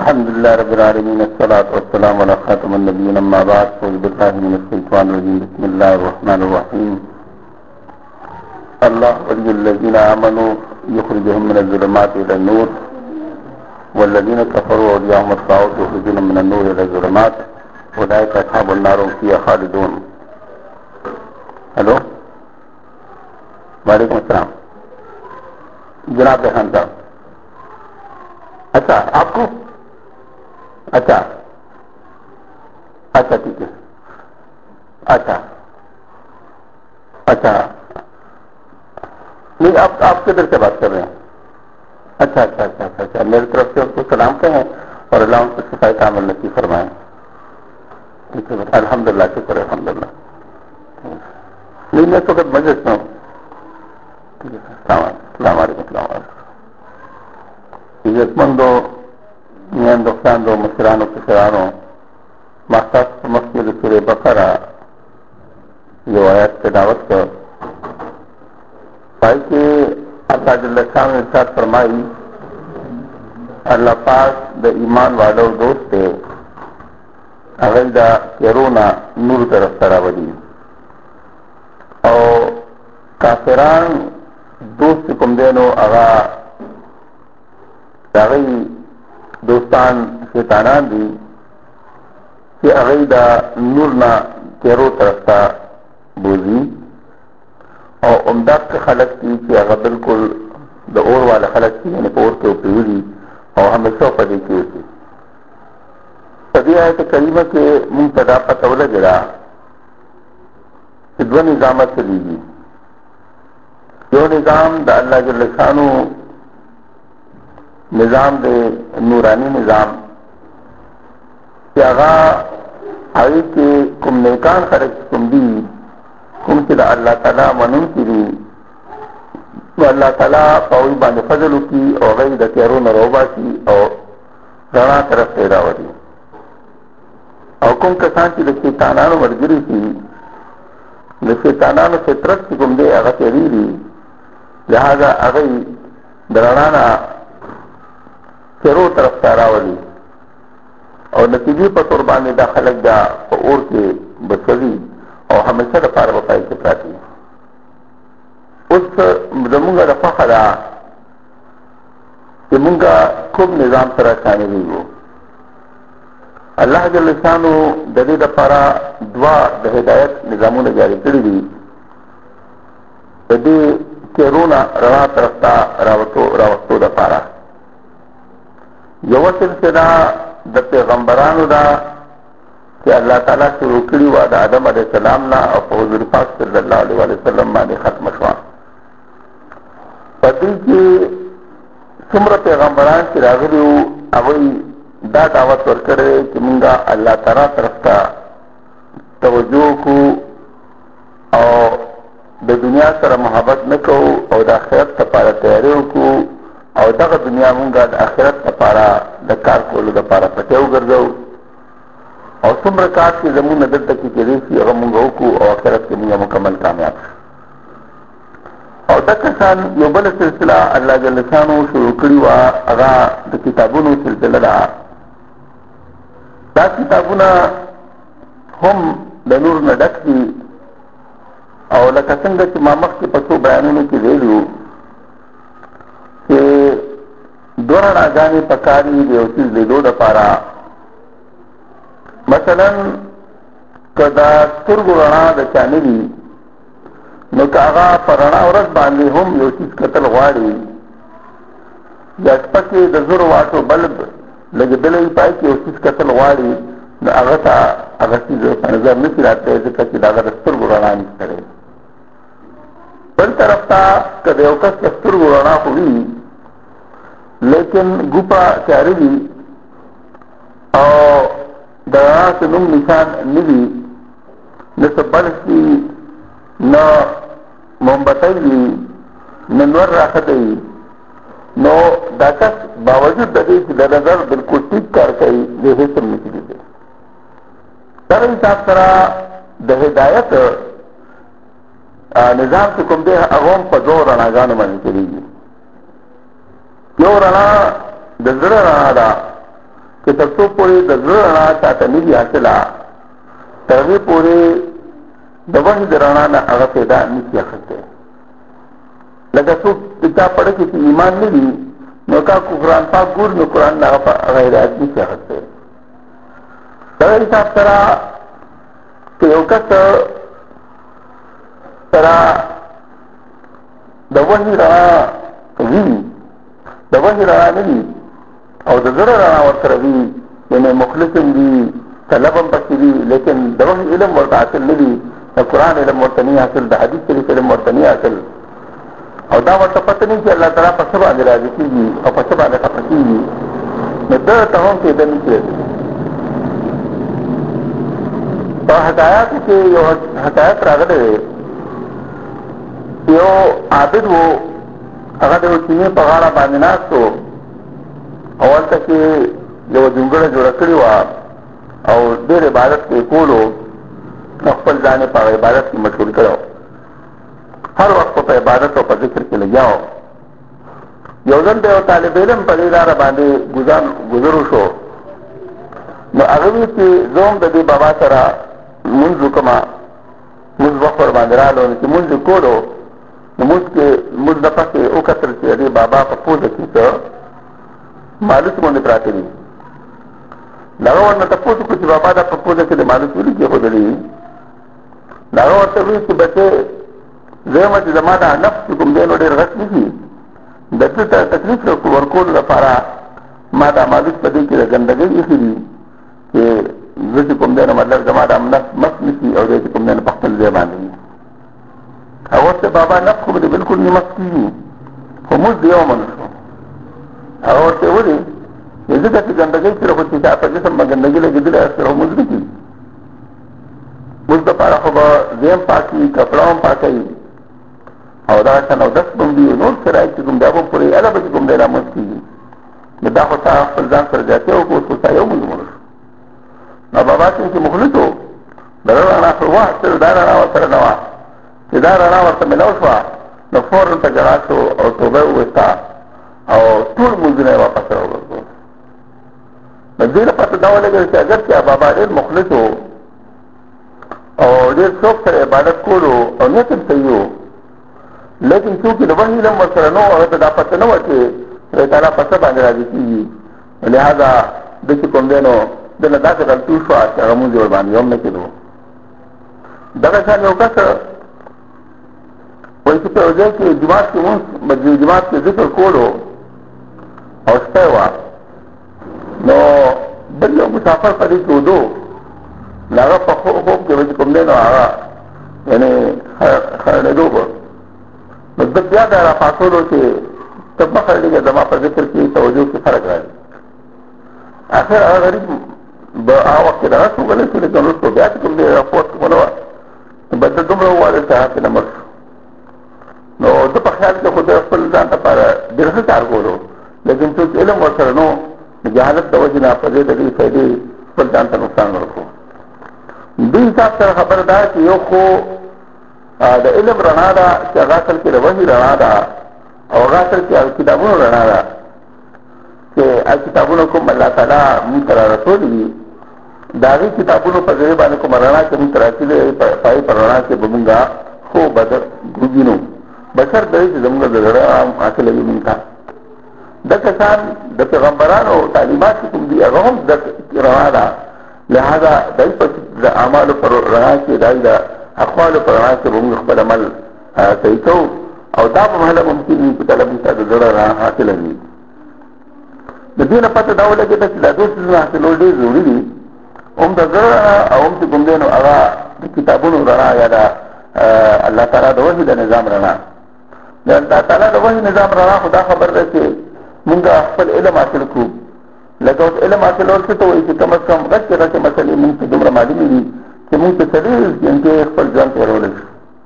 الحمد لله رب العالمين الصلاة والسلام على خاتم النبيين أما بعد أعوذ بالله من الشيطان الرجيم بسم الله الرحمن الرحيم الله ولي الذين آمنوا يخرجهم من الظلمات إلى النور والذين كفروا أولياءهم الطاغوت يخرجونهم من النور إلى الظلمات أولئك أصحاب النار هم فيها خالدون. ہلو وعلیکم السلام جناب ریحان صاحب. اچھا آپ کو اچھا ٹھیک ہے. اچھا نہیں آپ کدھر سے بات کر رہے ہیں؟ اچھا میری طرف سے ان کو سلام کہیں اور اللہ ان کو صفائی کامل نصیب فرمائیں. ٹھیک ہے الحمد للہ شکر ہے الحمد للہ. نہیں میں تو مجلس میں ہوں. ٹھیک ہے السلام علیکم. عزت مندوں ہندوستان مشرانوں کسانوں مختص مسجد سورہ بقرہ جو آیت کے دعوت کر بھائی کہ اللہ جل شان نے ارشاد فرمائی اللہ پاک دا ایمان والو دوست ہے اگر دا کیرونا نور طرف تراولی اور کافران دوست کم دینو اغا داغی دوستان شیطانان دی کہ اغی دا نورنا کیرو طرف تا بوزی اور امداد کے خلق کی کہ اگر بالکل دا اور والا خلق کی یعنی پور کے اوپری اور ہمیشہ پدی کی ہوتی پدی آیت کریمہ کے منتدا پتولہ جرا کہ دو نظامت سے لیجی. جو نظام دا اللہ جل شانو نظام دے نورانی نظام کہ اغا آئی کے کم نیکان خرق کم دی کم کی دا اللہ تعالیٰ منون کی دی تو اللہ تعالیٰ پاوی باند فضل کی اور غیر دا کیرون روبا کی اور رنا طرف پیدا ہو دی اور کم کسان کی دا شیطانانو مرگری کی دا شیطانانو فطرت کی کم دے اغا تیری دی لہذا اغی درانانا کیرو طرف تاراولی اور نتیجے پر قربانی دا خلق دا اور کے بسولی اور ہمیشہ دا پار وفائی کے پراتی اس زمونگا دا فخرا کہ منگا خوب نظام سرا شانی ہوئی ہو. اللہ جل شانو دلی دا پارا دعا دا ہدایت نظامون جاری کری دی دی کیرونا روا طرف تا راوستو دا پارا یو سلسلہ دا پیغمبرانو دا کہ اللہ تعالیٰ شروع کری و دا آدم علیہ السلام نا اور حضور پاک صلی اللہ علیہ وسلم مانے ختم شوا پدی کی سمر پیغمبران کی راغلیو اوئی دا دعوت ورکرے کہ منگا اللہ تعالیٰ طرف تا توجہ کو اور دا دنیا سر محبت نکو اور دا آخرت تا پارا تیاریو کو اور دا دنیا منگا دا آخرت تا پارا دا کار کولو دا پارا پتیو گردو اور سمرکات کی زمون ندر تکی کریسی اگر منگاو کو اور آخرت کی منگا مکمل کامیاب اور دا کسان یو بل سلسلہ اللہ جل شانو شروع کری و اگا دا کتابونو سلسلہ دا کتابونا ہم دا نور ندک دی اور لکه څنګه چې ما مخکې په څو بیانونو کې ویلو چې دوه رڼاګانې پکاري د یو څیز لیدو دپاره. مثلا که دا سترګو رڼا د چا نه وي نو که هغه په رڼا ورځ باندې هم یو څیز کتل غواړي یا شپه کې د زرو واټو بلب لګېدلی پای کې یو څیز کتل غواړي نو هغه ته هغه څیز په نظر نه شي راتلی ځکه چې د هغه د سترګو رڼا نشته دی. بل طرف تا کہ دیو کس کستر گرانا ہوئی لیکن گپا چاری دی اور درانا سے نم نشان نلی نہ سبلسی نہ مومبتی دی نہ نور راکھتی نو داکس باوجود دے کہ در نظر بالکل ٹھیک کر کئی یہ سب نکلی دے در حساب سرا دا ہدایت نظام سے کم دے اغوم پا دو رناگانو مانی کری گی. یو رنا دا زر رنا دا چې تر څو پورې د زړه رڼا چاته نه وي حاصله تر هغې پورې د وحي د رڼا نه هغه پیدا نشي اخیستی. لکه څوک چې چا پړه کې چې ایمان نه وي نو که قرآن پاک ګوري نو قرآن نه هغه هدایت نشي اخیستی. دغه حساب سره که یو کس سره د وحي رڼا وي د وحي رڼا نه وي او د زړه رڼا ورسره وي یعنې مخلص هم وي طلب هم پکې وي لیکن د وحي علم ورته حاصل نه وي د قرآن علم ورته نه حاصل د حدیث شریف علم ورته نه حاصل او دا ورته پته نه چې الله تعالی په څه باندې راضي کېږي او په څه باندې خفه کېږي نو ده ته هم کېده نه شي. په حکایاتو کې یو حکایت راغلی دی یو عابد و هغه د یو چینې په غاړه باندې ناست و او هلته کې یوه جونګړه جوړه کړې وه او ډېر عبادت یې کولو نو خپل ځان یې په هغه عبادت کې مشغول کړی هر وخت په عبادت او په ذکر کې لګیا و. یو ځل د یو طالب علم په دې لاره باندې ګذر وشو نو هغه وی چې زه هم د دې بابا سره لمونځ وکړم لمونځ وخت ورباندې راغلو نو چې لمونځ یې کولو نو لمونځ نه پسې وکتل چې د دې بابا په پوزه کې څه مالوچ غوندې پراته دي. هغه ورنه تپوس وکړو چې بابا دا په پوزه کې د مالوچ ولې کېښودلي دي. هغه ورته وایي چې بچې زه یم چې زما دا نفس چې کوم دی نو ډېر غټ نه شي د ده ته تکلیف ورکولو لپاره ما دا مالوچ په دې کې د ګندګۍ ایښي دي چې زه چې کوم دی نو مطلب زما دا نفس مست نه شي او دی چې کوم دی نو په خپل ځای باندې وي. هغه ورته بابا نفس خو به دې بلکل نه مست کېږي خو مونځ د یو منو شو. هغه ورته ولې زه داسې ګندګۍ سره خو چې چا په جسم به ګندګي لګېدلې سره خو مونځ نه کېږي. مونځ دپاره خو به ځای هم پاک وي کپړه هم پاکه وي او دغه شان اودس به هم وي نور شرایط چې کوم دی هغه هم پورې هله به چې کوم دی را مونځ کېږي نو دا خو تا خپل ځان سره زیاتې وکړو اوس خو تا یو مونځ مړه شو. نو بابا چې مخلص و د رڼا خو واخېستل دا رڼا ورسره نه وه چې دا رڼا ورته میلاو شوه نو فورن په ژړا شو او توبه یې وویسته او ټول مونځونه یې واپس راوګرځول. نو دې نه پته دا ولګېده چې اګر چې بابا ډېر مخلص و او ډېر شوق سره عبادت کولو او نیت یې صحیح و لیکن چونکې د وحي علم ورسره نه و هغه ته دا پته نه وه چې خدای تعالی په څه باندې راضي کېږي لهذا ده چې کوم دی نو ده نه داسې غلطي وشوه چې هغه مونځ یې ورباندې هم نه کېدو. دغه شان یو کس وایي چې په یو ځای کې جومات کې مونځ جومات کې ذکر کولو او شپه وه نو بل یو مسافر په دې کې ودو نو هغه په خوب کې به چې کوم دی نو هغه یعنې خرړېدو به نو ده بیا دا را پاڅولو چې ته مه خرړېږه زما په ذکر کې توجه کې فرق راځي. اخر هغه غریب به هغه وخت کې دغه شو غلی شو لیکن وروسته بیا چې کوم دی راپورټ ونه وه نو به ده دومره ووایل چې هغه پرې نه مړ شو. نو ده په خیال کې خو د خپل ځان لپاره ډېر ښه کار کولو لیکن څوک علم ورسره نو د جهالت د وجې نه په دې د دې فایدې خپل ځان ته نقصان ورکړو. دې حساب سره خبره ده چې یو خو د علم رڼا ده چې هغه اصل کې د وحي رڼا ده او هغه اصل کې کتابونو رڼا ده چې کتابونو کوم الله تعالی موږ ته را رسولي دي د هغې کتابونو په ذریعه باندې کومه رڼا چې موږ ته رسېدلې په هغې په رڼا کې به موږ خو بدر وګینو بشر دی چې زموږ د زړه حاصلوي موږ ته. د کسان د پیغمبرانو تعلیمات چې کوم دي هغه هم د رڼا ده لهذا دی په د اعمالو پر رڼا کې دی د اقوالو پر رڼا کې به موږ خپل عمل صحیح کوو او دا په محله ممکن وي چې کله موږ ته د زړه رڼا حاصله وي. د دې نه پته دا ولګېده چې دا دوه څیزونه حاصلول ډېر ضروري دي هم د زړه رڼا او هم چې کوم دی نو هغه د کتابونو رڼا یا د الله تعالی د وحي د نظام رڼا. د الله تعالی د وحي نظام رڼا خو دا خبر ده چې موږ خپل علم حاصل کړو. لکه اوس علم حاصلول څه ته وایي چې کم از کم غټې غټې مسلې موږ ته دومره معلومې دي چې موږ ته 40 جنټې خپل ژوند تېرولی شو.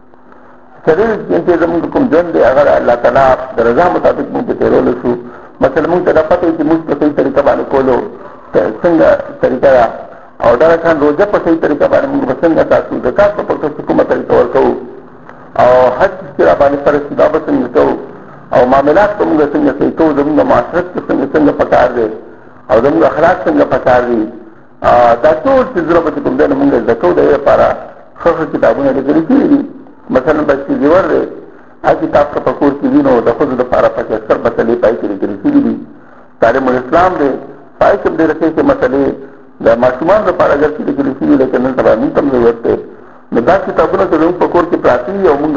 40 جنټې زموږ کوم ژوند دی هغه د الله تعالی د رضا مطابق موږ ته تېرولی شو. مثلا موږ ته دا پته وي چې موږ په صحیح طریقه باندې کولو څنګه طریقه ده او دغه شان روژه په صحیح طریقه باندې موږ به څنګه ساتو زکات به په کومه طریقه ورکوو او حج چې را باندې فرض شي دا به څنګه کوو او معاملات به موږ څنګه صحیح کوو زموږ معاشرت کې څنګه پکار دی او زموږ اخلاق څنګه پکار دي. دا ټول څیزونه به چې کوم دی نو مونږ زده کوو. د دې لپاره ښه ښه کتابونه لیکل شوي دي. مثلا بچي زیور دی، هغه کتاب که په کور کې وي نو د ښځو دپاره پکې اکثر مسلې پای کې لیکل شوي دي. تعلیم الاسلام دی، پای کې هم ډېرې ښې مسلې د ماشومانو لپاره اګر چې لیکل شوي، لیکن نن سبا موږ ته هم ضرورت دی. نو دا کتابونه که زموږ په کور کې پراته وي او مونږ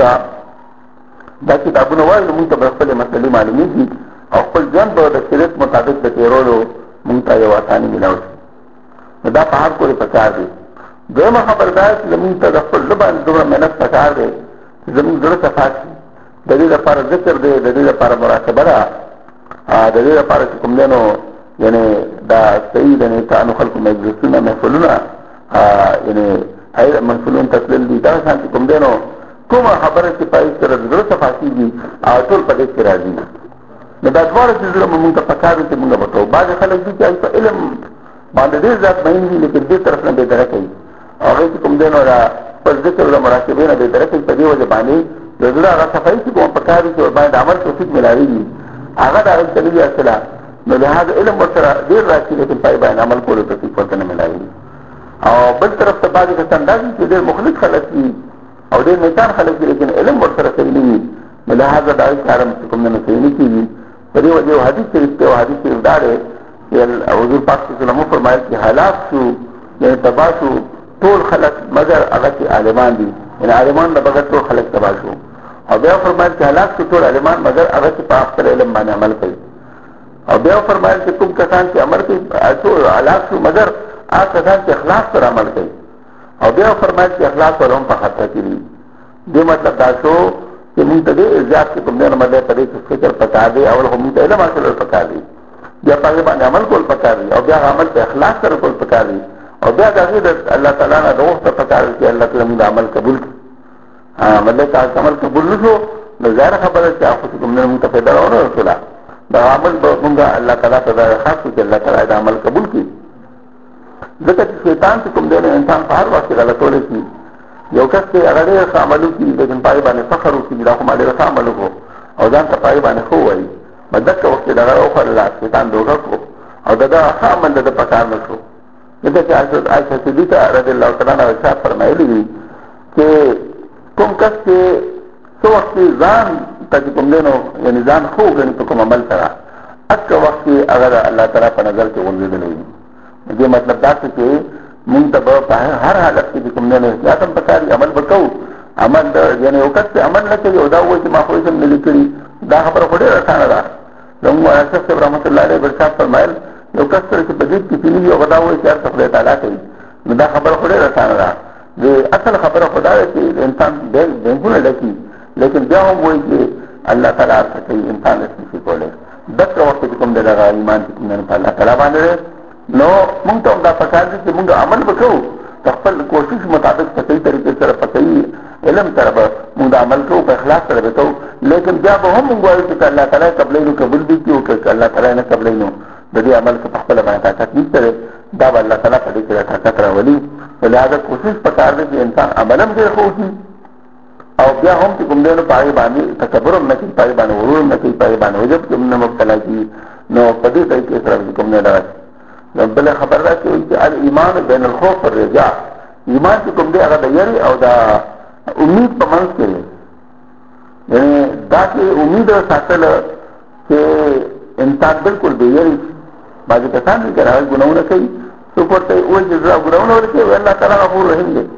دا کتابونه وایو نو مونږ ته به خپلې مسلې معلومېږي او خپل ژوند به د شریعت مطابق د تېرولو مونږ ته یو اساني میلاو شي. نو دا په هر کور پکار دی. دویمه خبر دا چې زموږ ته د خپل زړه باندې دومره محنت پکار دی چې زموږ زړه صفا شي. د دې لپاره ذکر دی، د دې لپاره مراقبه ده، د دې لپاره چې کوم دی نو یعنې دا صحیح د نیکانو خلکو مجلسونه محفلونه یعنې محفلون تسلیل دي. دغه شان چې کوم دی نو کومه خبره چې پای سره د زړه صفا کېږي ټول په دې کې راځي. نو دا دواړه څیزونه به مونږ ته پکار دي چې مونږ به کوو. بعضې خلک دي چې هغوی په علم باندې ډېر زیات مین دي، لیکن دې طرف نه بېدره کوي. هغوی چې کوم دی نو دا خپل ذکر د مراقبې نه بېدره کوي. په دې وجه باندې د زړه هغه صفایي چې کومه پکار دي چې ورباندې د عمل توفیق ملاوېږي هغه د هغوی ته نه وي حاصله. نو لهذا علم ورسره ډېر راشي، لیکن پای باندې عمل کولو توفیق ورته نه ملاوېږي. او بل طرف ته بعضې کسان دا دي چې ډېر مخلص خلک دي او ډېر نیکان خلک دي، لیکن علم ورسره صحیح نه وي. نو لهذا د هغوی کار هم چې کوم دی نو صحیح نه کېږي. په دې وجه یو حدیث شریف دی او حدیث شریف دا دی چې حضور پاک صلی الله علیه وسلم وفرمایل چې هلاک شو یعنې تباه شو ټول خلک مګر هغه چې عالمان دي، یعنې عالمان نه بغیر ټول خلک تباه شو. او بیا فرمایل چې هلاک شو ټول عالمان مګر هغه چې په خپل علم باندې عمل کوي. او بیا فرمایل چې کوم کسان چې عمل کوي ټول هلاک شو مګر هغه کسان چې اخلاص سره عمل کوي. او بیا فرمایل چې اخلاص ور هم په خطر کې دي. دې مطلب دا شو چې مونږ ته ډېر زیات چې کوم دی نو مطلب په دې کې فکر پکار دی. اول خو مونږ ته علم حاصلول پکار دی، بیا په هغې باندې عمل کول پکار دی، او بیا عمل په اخلاص سره کول پکار دی، او بیا د هغې د الله تعالی نه د غوښته پکار دی چې الله تعالی مونږ د عمل قبول کړي. مطلب که عمل قبول نه شو نو ظاهره خبره چې هغه چې کوم دی مونږ ته فایده ونه رسوله. دا عمل به مونږ الله تعالی ته درخواست وکړو چې الله تعالی د عمل قبول کړي. ځکه چې شیطان چې کوم دی نو انسان په هر وخت کې غلطولی شي. یو کس چې هغه ډېر ښه عمل وکړي لیکن په هغې باندې فخر وکړي دا خو ما ډېر ښه عمل وکړو او ځان ته په هغې باندې ښه ووایي، په دقه وخت کې دغه وخوړله شیطان دوکه کړو او د ده ښه عمل د ده په کار نه شو. ځکه چې عایشه صدیقه رضی الله تعالی عنها ارشاد فرمایلي دي چې کوم کس چې څه وخت کې ځان ته چې کوم دی نو یعنې ځان ښه وګڼي په کوم عمل سره هغه وخت کې هغه د الله تعالی په نظر کې غورځېدلی وي. دې مطلب دا څه چې مونږ ته به په هر حالت کې چې کوم دی نو احتیاط هم پکار وي، عمل به کوو. عمل یعنې یو کس چې عمل نه کوي او دا وایي چې ما خو هېڅ هم نه دي کړي، دا خبره خو ډېره اسانه ده. زموږ شیخ صاحب رحمت الله علیه ارشاد فرمایل یو کس سره چې په جیب کې چیني وي او دا وایي چې هر څه خدای تعالی کوي، نو دا خبره خو ډېره اسانه ده. د اصل خبره خو دا ده چې انسان بینکونه ډکي، لیکن بیا هم وایي چې الله تعالی هر څه کوي، انسان هېڅ نشي کولی. دغه وخت چې کوم دی دغه ایمان چې کوم دی په الله تعالی باندې دی، نو مونږ ته هم دا پکار دي چې مونږ عمل به کوو د خپل کوشش مطابق په صحیح طریقې سره په صحیح علم سره به مونږ د عمل کوو، په اخلاص سره به کوو. لیکن بیا به هم مونږ وایو چې که الله تعالی قبلوي نو قبول دي کړي او که الله تعالی نه قبلوي نو د دې عمل که په خپله باندې طاقت نشته دی، دا به الله تعالی په دې کې طاقت راولي. لهذا کوشش پکار دی چې انسان عمل هم ډېر ښه وکړي او بیا هم چې کوم دی نو په هغې باندې تکبر هم نه کوي، په هغې باندې غرور هم نه کوي، په هغې باندې عجب کې هم نه مبتلا کېږي. نو په دې طریقې سره چې کوم دی دغه بله خبر دا چې وایي چې الایمان بین الخوف والرجاء، ایمان چې کوم دی هغه د یرې او د امید په منځ کې دی. یعنې دا چې امید ساتل چې انسان بالکل بې یرې شي. بعضې کسان دي که هغه ګناهونه کوي، څوک ورته وایي چې زه ګناهونه ولې کوي، الله تعالی غفور رحیم دی،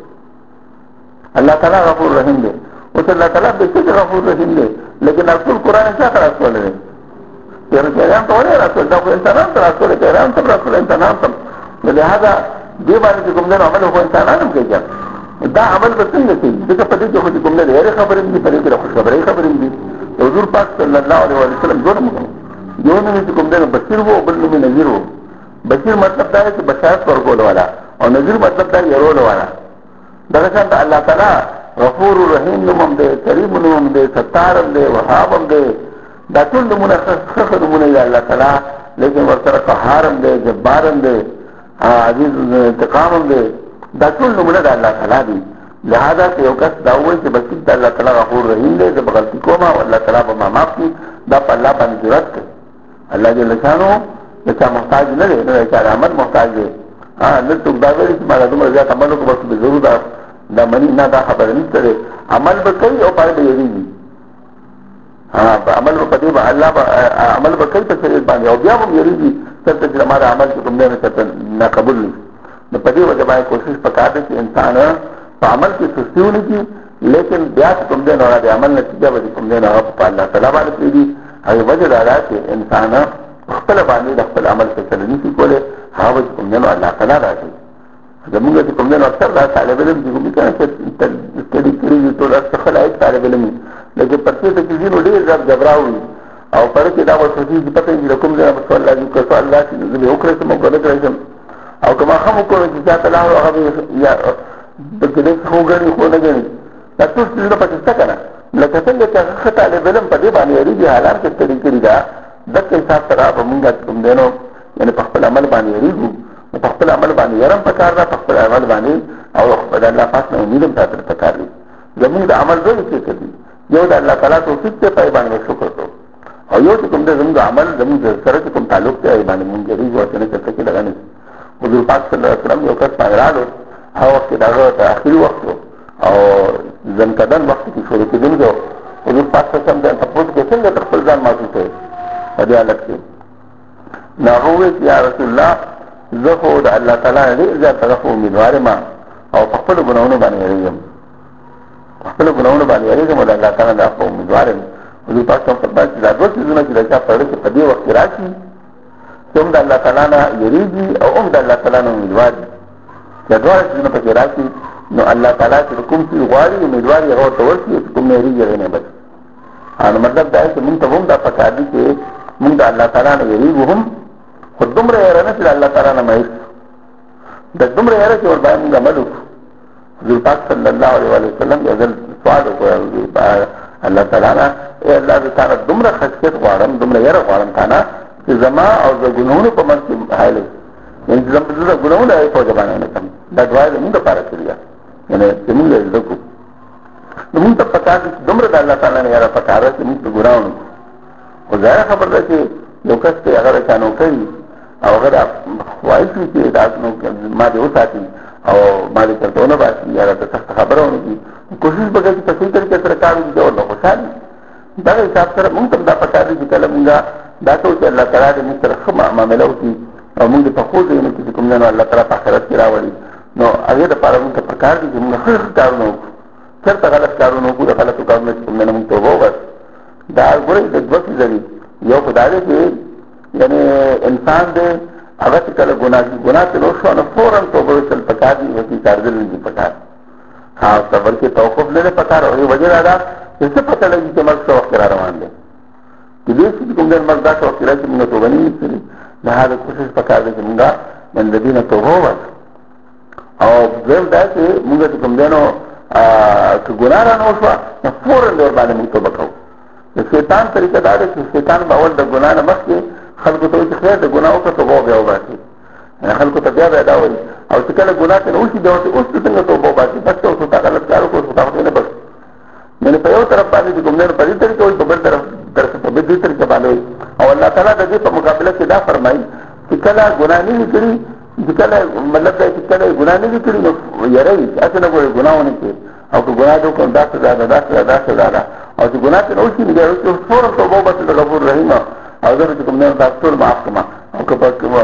الله تعالی غفور رحیم دی. اوس الله تعالی بېشکه غفور رحیم دی، لیکن ټول قرآن چا ته راستولی دی؟ پیغمبران ته ولې راستول؟ دا خو انسانانو ته راستولی، پیغمبرانو ته راستولی، انسانانو ته. نو لهذا دې باندې چې کوم دی نو عمل خو انسانان هم کوي. دا عمل به څنګه کوي؟ ځکه په دې کې خو چې کوم دی د هرې خبرې هم دي، په دې کې د خوشخبرۍ خبرې هم دي. حضور پاک صلی الله علیه وسلم دوه نومونه، یو نوم یې چې کوم دی نو بشیر و او بل نوم یې نذیر و. بشیر مطلب دا دی چې بشارت ورکولو والا، او نذیر مطلب دا یرولو والا. دغه شان د الله تعالی غفور رحیم نوم هم دی، کریم نوم هم دی، ستار هم دی، وهاب هم دی. دا ټول نومونه ښه نومونه دي الله تعالی، لیکن ورسره قهار هم دی، جبار هم دی، عزیز انتقام هم دی. دا ټول نومونه د الله تعالی دي. لہذا که یو کس دا ووایي چې بس د الله تعالی غفور رحیم دی، زه به غلطي کوم او الله تعالی به ما معاف کړي، دا په الله باندې جرأت کوي. الله جل شانو د چا محتاج نه دی، نه د چا د عمل محتاج دی. نه څوک دا ویلي چې ما دا دومره زیات عمل وکړو بس ضرور دا مني، نه دا خبره نشته دی. عمل به کوي او پای به یېرېږي. عمل به په دې الله عمل به کوي په شریعت باندې او بیا به هم یېرېږي چېرته چې زما د عمل چې کوم دی نو چېرته ناقبول نه شي. نو په دې وجه باندې کوشش پکار دی چې انسان په عمل کې سستي ونه کړي، لیکن بیا چې کوم دی نو هغه د عمل نتیجه به چې کوم دی نو هغه په الله تعالی باندې پرېږدي. هغې وجه دا ده چې انسان خپل باندې د خپل عمل فیصله نشي کولی، هغه به چې کوم دی نو الله تعالی راځي. زمونږ چې کوم دی نو اکثر دا طالب علم چې کوم دي که نه چې سټډي کړي وي ټول اکثر ښه لایق طالب علم وي، لیکن پرچې ته چې ځي نو ډېر زیات جبراو وي او پره کې دا ورته چې پته یې د کوم ځای نه سوال راځي، که سوال راشي نو زه به وکړی شم او که نه کړی شم، او که ماښام وکړو چې چا ته لاړو هغه به یا پکې داسې خو ګڼي خو نه ګڼي. دا ټول څیزونه پکې شته که نه. لکه څنګه چې هغه ښه طالب علم په دې باندې یېرېږي حالان کې سټډي کړي ده، دغه حساب سره به مونږ چې کوم دی نو یعنې په خپل عمل باندې یېرېږو. نو په خپل عمل باندې یرم پکار ده، په خپل عمل باندې او د الله پاک نه امید هم ساتل پکار دي. زمونږ د عمل دوه حیثیت دي، یو د الله تعالی توفیق دی په یې باندې شکر کوو، او یو چې کوم دی زمونږ عمل زمونږ سره چې کوم تعلق دی هغې باندې مونږ یېرېږو او چې نه چېرته کې دغه نه شي. حضور پاک صلی الله علیه وسلم یو کس باندې راغلو، هغه وخت کې د هغه آخري وخت و او زنکدن وخت کې شروع کېدونکی و. حضور پاک صلی الله علیه وسلم ته تپوس کې څنګه تر خپل ځان محسوسوې په دې حالت کې؟ نو هغه وویل چې یا رسول الله زه خو د الله تعالی نه ډېر زیات هغه خو امیدوار یم او په خپلو ګناهونو باندې یېرېږم، په خپلو ګناهونو باندې یېرېږم او د الله تعالی نه خو امیدوار یم. حضور پاک صلی الله علیه وسلم فرمایي چې دا دوه څیزونه چې د چا په زړه کې په دې وخت کې راشي چې هم د الله تعالی نه یېرېږي او هم د الله تعالی نه امیدوار دي، چې دواړه څیزونه پکې راشي نو الله تعالی چې کوم څیز غواړي امیدوار یې هغه ورته ورکړي، چې کوم نه یېرېږي هغې نه بچي. نو مطلب دا دی چې مونږ ته هم دا پکار دي چې مونږ د الله تعالی نه یېرېږو هم، خو دومره یاره نه چې د الله تعالی نه مایل شو، د دومره یاره چې ورباندې مونږ عمل وکړو. حضور پاک صلی الله علیه وسلم یو ځل سوال وکړ الله تعالی نه، ای الله زه تا نه دومره خشیت غواړم، دومره یاره غواړم تا نه چې زما او د ګناهونو په منځ کې حایل وي، یعنې چې زه د ګناهونو په وجه باندې ونه کړم. دا دعا یې زمونږ دپاره کړې ده، یعنې چې مونږ یې زده کړو. نو مونږ ته پکار دي چې دومره د الله تعالی نه یاره پکار ده چې مونږ په ګناه ونه کړو. خو ظاهره خبره ده چې یو کس چې هغه د چا نوکري او هغه دا خواهش وي چې دا ما دې وساتي او ما دې چېرته ونه باسي یا راته سخته خبره ونه کړي، کوشش به کوي چې په صحیح طریقې سره کار وکړي چې ورته خوشحال وي. دغه حساب سره مونږ ته هم دا پکار دي چې کله مونږ دا کوو چې الله تعالی دې مونږ سره ښه معامله وکړي او مونږ د پخو ځایونو کې چې کوم دی نو الله تعالی په آخرت کې راوړي. نو هغې دپاره مونږ ته پکار دي چې مونږ ښه ښه کارونه وکړو، چېرته غلط کارونه وکړو، د غلطو کارونه چې کوم دی نو مونږ توبه وباسو. دا ګورئ د دوه څیزه دي، یو خو دا دی چې یعنې انسان دی هغه چې کله ګناه ترې وشوه نو فوراً توبه ویستل پکار دي، وکړي کارګل نه دي پکار. صبر کې توقف نه دی پکار، او وجه دا ده چې څه پته لګي چې مرګ څه وخت را روان دی، کېدای شي چې کوم دی مرګ داسې وخت کې راشي مونږ توبه نه وي کړې. لهذا کوشش پکار دی چې مونږ د دې نه توبه وباسو. او دویم دا چې مونږ چې کوم دی نو که ګناه را نه وشوه نو فوراً د ورباندې مونږ توبه کوو. د شیطان طریقه دا ده چې شیطان به اول د ګناه نه مخکې خلکو ته وایي چې خیر د ګناه وکړه توبه بیا وباسي، خلکو ته بیا دا وایي، او چې کله ګناه ته نه وشي بیا ورته اوس ته څنګه توبه وباسي، بس ته اوس تا غلط کار وکړو اوس تا خدای نه بخښي. یعنې په یو طرف باندې چې کوم دی نو په دې طریقه وایي، په بل طرف په دې طریقه باندې وایي. او الله تعالی د دې په مقابله کې دا فرمایي چې کله ګناه نه وي کړي، چې کله مطلب دا چې کله ګناه نه وي کړي نو یېروي هسې نه ګورې ګناه ونه کړي، او که ګناه دې وکړم دا سزا ده، دا سزا دا سزا ده، او چې ګناه ته نه وشي نو بیا فوراً توبه وباسي د غفور رحیم او زه چې کوم دی دا ټول معاف کړم، او که په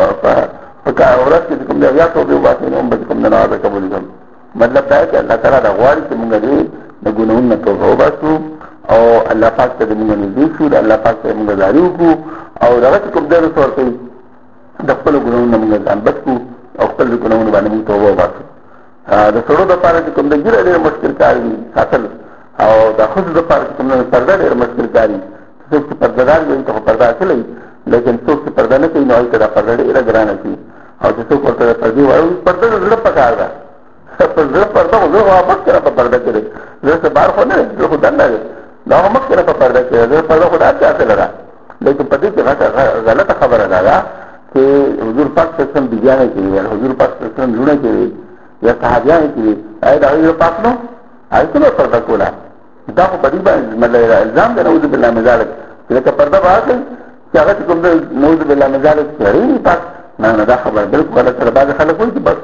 ورځ کې چې کوم دی بیا توبې وباسي نو هم به چې کوم دی نو هغه قبول کړم. مطلب دا دی چې الله تعالی دا غواړي چې مونږ دې د ګناهونو نه توبه وباسو او الله پاک ته مونږ نږدې شو، د الله پاک ته مونږ زاري وکړو او دغه چې کوم دی نو څه ورته وي د خپلو ګناهونو نه مونږ ځان بچ کړو او خپل ګناهونو باندې مونږ توبه وباسو. د سړو دپاره چې کوم دی ږیره ډېر مشکل کار وي ساتل، او د ښځو دپاره چې کوم دی پرده ډېر مشکل کار وي. څوک چې پردهدار وي ته خو پرده اچولی، لیکن څوک چې پرده نه کوي نو هغوی ته دا پرده ډېره ګرانه شي. او چې څوک ورته د پردې وایي پرده د زړه پکار ده، په زړه پرده خو زړه خو مخکې نه په پرده کې دی، زړه څه بار خو نه دی، زړه خو دننه دی، دا خو مخکې نه په پرده کې دی، زړه پرده خو دا هر چا سره ده. لیکن په دې کې غلطه خبره دا ده چې حضور پاک صلی الله علیه وسلم بیبیانې کې وي، حضور پاک صلی الله علیه وسلم لوڼې کې وي یا صحابیانې کې وي، آیا د هغوی زړه پاک نو؟ هغوی څنګه پرده کوله؟ دا خو په دې باندې الزام دی، نعوذ بالله من ذلک، چې لکه پرده به هغه کوي چې چې هغه کوم د نوز بالله مجال سړي پاک نه دا خبر بالکل غلط سره بعض خلک وایي چې بس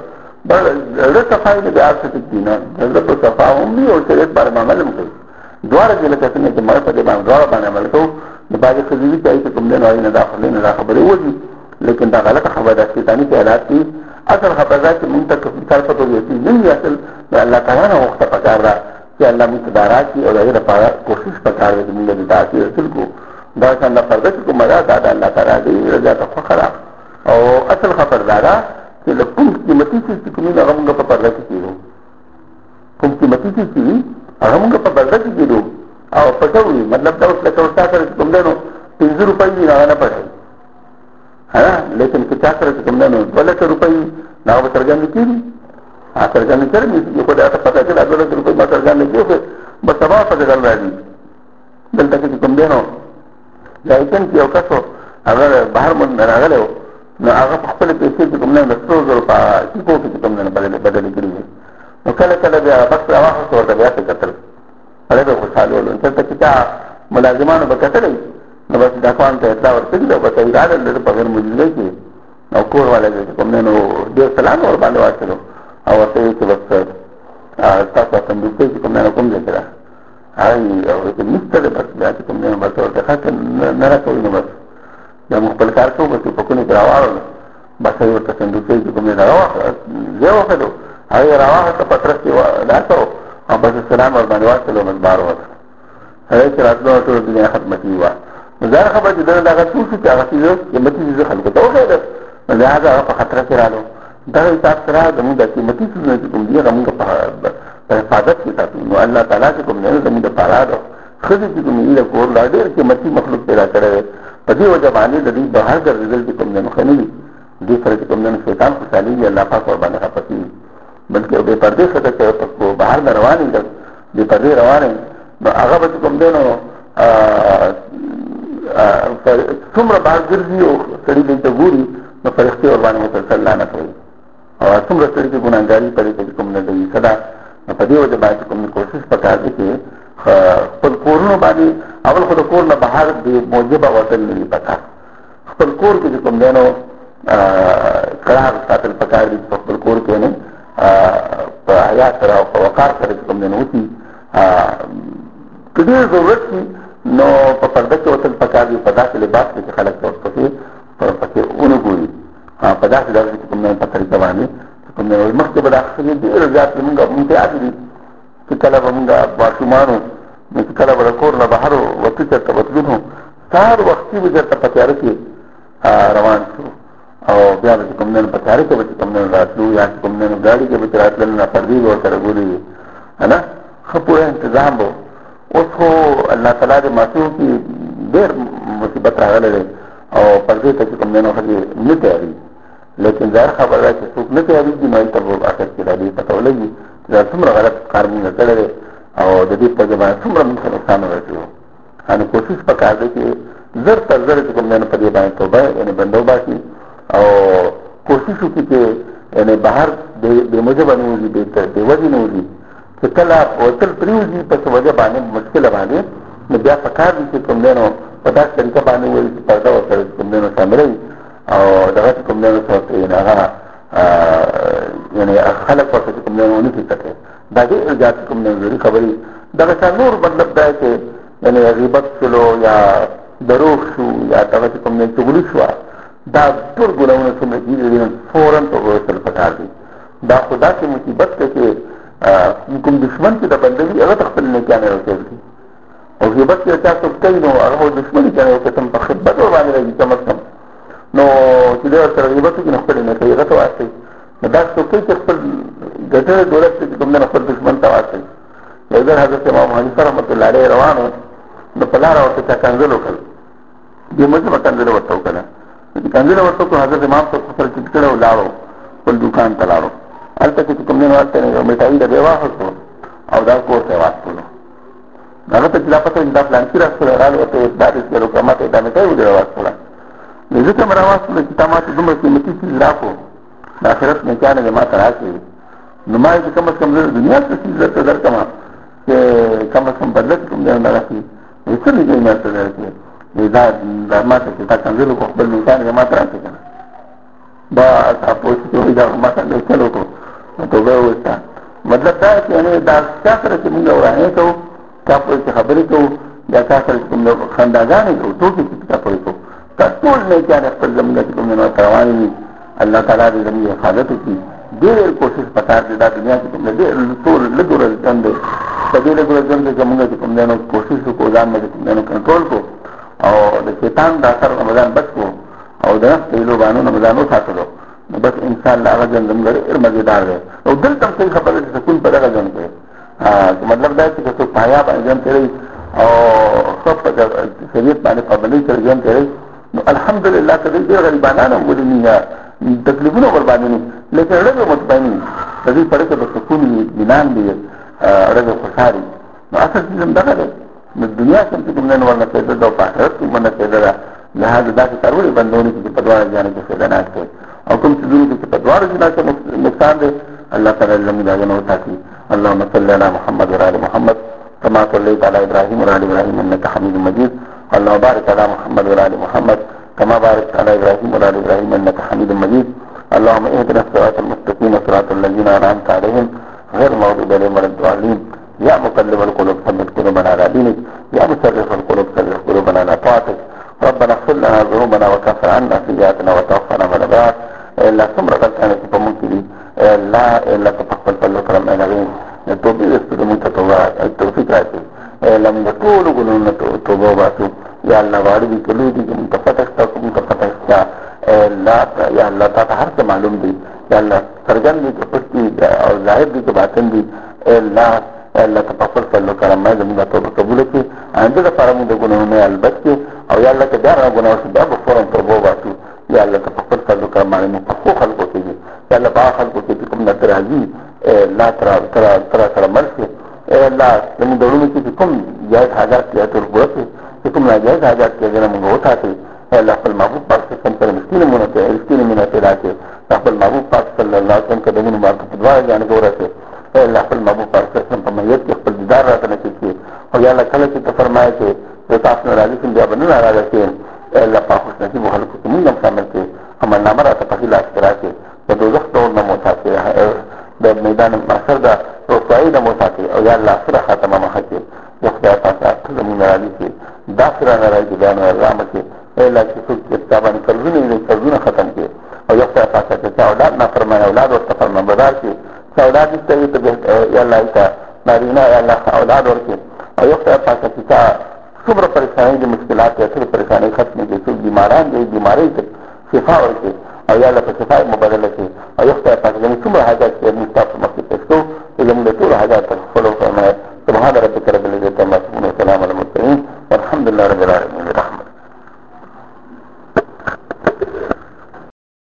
د صفای د بیا څه دي نه د په صفا هم وي او شریعت باندې عمل هم کوي دواره دې لکه څنګه چې مړ په دې باندې دواره باندې عمل کوو د بعض خزوي چې کوم نه وایي نه دا خبرې نه دا خبرې وځي لیکن دا غلطه خبره ده شیطانی خیالات دي اصل خبره ده چې موږ ته مثال په توګه یې نه اصل الله تعالی نه وخت پکار ده چې الله موږ دارات او دغه لپاره کوشش پکار دي موږ د دعاتي رسول کو دا څنګه پرده کوم دا د الله تعالی دی رضا ته خبره او اصل خبر دا چې له کوم قیمتي چې کومه هغه موږ په پرده کې کیږو کوم قیمتي چې هغه موږ په پرده کې کیږو او پټوي مطلب دا اوس لکه وستا سره کوم دنو 5 روپۍ نه پړای ها لیکن که چا سره کوم دنو 200 روپۍ نه وترګان کیږي ترګان کړي یو خدای ته پته چې 200 روپۍ ما ترګان کیږي بس سبا په دغه راځي دلته کې کوم دنو ځایتن کې یو کسو هغه بهر مون راغله نو هغه خپل پیسې کوم نه 100 روپۍ چې په کې کوم نه بدل کړی نو کله کله بیا بس راوخه ورته بیا څه کتل هغه به خوشاله ول چې ته چې ملازمانو به کتلې نو بس دا کوم ته اطلاع ورکړي دا به ایراد لري په غیر موجوده کې نو کور والے کوم نه نو ډیر سلام ور باندې واچلو او ته چې بس تاسو ته د دې کوم نه کوم ځای را او چې مستر بس بیا کوم نه بس ورته خاطر نه راکوي نو بس یا خپل کار کوو بس په کونه راوړل بس یو ته څنګه چې کوم نه راوړل زه وکړو هغه راوړل ته پتر کې راځو او بس سلام ور باندې واچلو من بار وته هغه چې راتلو ټول دنیا ختمتي و زه خبر دې دا څه چې هغه چې قیمتي ځخ خلکو ته وخت نه هغه په خطر کې رالو دا حساب سره د موږ د قیمتي څه کوم دی موږ په حفاظت کې تاسو نو الله تعالی چې کوم نه زموږ د پاره خدای چې کوم یې کور لا ډېر قیمتي مخلوق پیدا کړی په دې وجه باندې د دې بهر ګرځېدل چې کوم نه مخنی دي سره چې کوم نه شیطان خوشالي الله پاک ور باندې خپتي بلکې به پردې څخه چې په بهر روانې دي پردې روانې نو هغه به کوم دی نو څومره بهر ګرځي او سړي دې ته ګوري نو فرښتې ور باندې مسلسل لعنت وایي او څومره سړي چې ګناهګاري پرې کوي کوم نه دی صدا په دې وجه باندې کوم کوشش وکړي چې خپل کورونو باندې اول خو د کور نه بهر دی موجبه وصل نه پکار خپل کور کې کوم دی نو قرار ساتل پکار دي خپل کور کې نه په حیات سره او په وقار سره کوم دی نو وتی کله ضرورت نو په پرده کې وصل پکار دي په داسې لباس کې خلک پکې اونګوري په داسې ډول کې کوم نه په طریقه باندې کوم نه مخکې به داخلي دي رضات موږ ممتاز دي چې کله موږ ماشومانو چې کله به کور نه بهر وته ته وتلو سار وختي به ته پکې راځي روان شو او بیا به کوم نه پکې راځي کوم نه راتلو یا کوم نه ګاډي کې به راتلل نه پردي ورته ګوري انا خپوره تنظیم وو اوس خو الله تعالی دې معصوم کې ډېر مصیبت راغله او پردې ته کوم نه هغه نه تیاری لیکن ظاهر خبره ده چې څوک نه تیاری دي نو ته په اخر کې راځي پته ولګي دا څومره غلط کار موږ کړی او د دې په ځای څومره موږ نقصان ورسېږو ان کوشش وکړئ چې زر تر زر کوم نه په دې باندې توبه یعنی بندو باسي او کوشش وکړي چې یعنی بهر د موجب نه وځي د وځي نه وځي چې کله وتل پریوځي په څه وجه باندې مشکل باندې نو بیا پکار دي چې کوم نه په داسې طریقه باندې وایي چې پرده ورسره کوم نه شاملوي او دغه کوم نه څه نه هغه یعنی خلق ورته کوم نه ونه کېږي دا دې ارجاء کوم نه ضروري خبري دغه نور مطلب دا چې یعنی غیبت شلو یا دروغ شو یا دغه کوم نه چغلي شو دا ټول ګناونه څنګه دي فورن په ورسره پکار دي دا خدا کې مصیبت ته چې کوم دشمن چې د بندوي هغه خپل نه کېنه راځي او غیبت چې تاسو کوي نو هغه دشمنی کوي او تم په خدمت باندې راځي کم کم نو چې دا سره غیبت کې خپل نه کوي هغه ته واسي دا څه کوي چې خپل ګټه دولت چې کوم نه خپل دشمن ته واسي یوه حضرت امام حنیفه رحمۃ اللہ علیہ روانو نو په لار ورته کنځل وکړ دې موږ کنځل ورته وکړ کنځل ورته کو حضرت امام ته خپل ټکړه ولاړو خپل دکان ته لاړو البته چې کوم نه ورته نه میټای د بیوا هڅو او دا کوته واسطو هغه ته چې پته دا پلان کې راځي راځي ته دا د څه کومه ته دا میټای وډه واسطو نه ځکه مراواسطو چې تاسو دومره قیمتي چیز راکو د آخرت نه کانه ما ته راځي نو ما چې کوم څه د دنیا څخه چیز درکما چې کوم څه بدلت کوم نه راځي څه نه دی ماته راځي دا ماته چې تا کنځلو کو خپل نوکان یې ماته راکړي که نه دا تاسو چې وایي دا ماته دی چلو کو توبه وویسته مطلب دا چې یعنې دا چا سره چې مونږ ورانې کوو چا پورې چې خبرې کوو یا چا سره چې کوم خنداګانې کوو ټوکې چې چا پورې کوو دا ټول نیکیانې خپل زمونږ چې کوم نه ورته روانې وي الله تعالی دې زموږ حفاظت وکړي ډېر کوشش پکار دی دا دنیا کې کوم ډېر ټول لږ ورځ ژوند دی په دې لږ ورځ ژوند کې زمونږ چې کوم دی نو کوشش وکړو ځان باندې کوم دی نو کنټرول کړو او د شیطان د اثر نه ځان بچ کړو او د نفس د هیلوبانو نه ځان وساتلو نو بس انشاءالله هغه ژوند زموږ ډېر مزېدار دی او دلته هم صحیح خبره چې سکون په دغه ژوند کې مطلب دا چې که څوک پایا باندې ژوند تېروي او ښه په شریعت باندې پابندۍ سره ژوند تېروي نو الحمدلله که دوی ډېر غریبانان هم ولیني یا تکلیفونه ورباندې نه لیکن ړږه مطمئن وي د دوی په ډکه د سکون وي اطمینان وي ړږه خوشحال وي نو اصل چیز هم دغه دی نو دنیا کې هم چې کوم نه ورنه کېده ده او په آخرت کې ورنه کېده ده لهذا داسې کار ولې بندونه کړي چې په دواړه ځایانو کې فایدهناک دی او کوم څیزونه چې په دواړو ځایانو کې نقصان دی الله تعالی زموږ د هغې نه وساتي اللهم صل على محمد وعلى محمد كما صليت على ابراهيم وعلى ابراهيم انك حميد مجيد اللهم بارك على محمد وعلى محمد كما باركت على ابراهيم وعلى ابراهيم انك حميد مجيد اللهم اهدنا الصراط المستقيم صراط الذين انعمت عليهم غير المغضوب عليهم ولا الضالين يا مقلب القلوب ثبت قلوبنا على دينك يا مصرف القلوب صرف قلوبنا على طاعتك ربنا اغفر لنا ذنوبنا وكفر عنا سيئاتنا وتوفنا مع الابرار الا ثمر غلطانه په مونږ کې دي الا تقبل فضل کرم الهي توبې استو مونږ ته توفیق راکړي الا موږ ټول ګناهونه توبه واسو یا الله واړو دي کلو دي موږ ته پته شته کوم ته پته شته یا الله تعالی هر څه معلوم دي یا الله سرګن دي چې پټي او ظاهر دي چې باطن دي الله تقبل فضل کرم موږ توبه قبول کړي انده لپاره موږ د ګناهونو البته او یا الله ته بیا ګناه شي بیا به فورا توبه واسو یا الله تقبل فضل کرم باندې په خو خلکو کې دي یا الله په خلکو کې کوم نه راځي لا ترى مرسي الله زموږ د علومو کې کوم جایز حاجات یا تر ورته کوم ناجایز حاجات کې نه موږ وټاکي الله خپل محبوب پاک څخه سره مسکینونه ته راځي خپل محبوب پاک صلی الله علیه وسلم کدهونه مارته په دواړه ځان ګورته الله خپل محبوب پاک څخه په مېت کې خپل دیدار راته نه کوي او یا الله کله چې ته فرمایې چې تاسو نه راځي بیا به نه راځي الله پاک نصیب خلکو کې موږ شامل کې عمل نامه راته په خلاف راځي د دوزخ ډول نه موساکي د میدان محشر د رسوایی نه موساکي او یا الله سره خاتمه مخکې یو خدای پاک ټول موږ راځي چې دا سره نه راځي بیان رحمت کې الا چې څوک چې تابانه قرضونه ختم کړي او یو خدای پاک چې اولاد نه فرمایي اولاد ورته فرمانبردار شي چې اولاد دې ته یا الله ته نارینه یا الله اولاد ورکړي او یو خدای پاک چې څومره پریشانی دي مشکلات یا څومره پریشانی ختم دي څوک بیماران دي بیماری ته شفا ورکړي او یا الله په شفا مبادله کړي او یو خدای پاک دې څومره حاجات چې موږ تاسو مخکې پېښو چې موږ ټول حاجات خپل فرمایي سبحان ربک رب العزة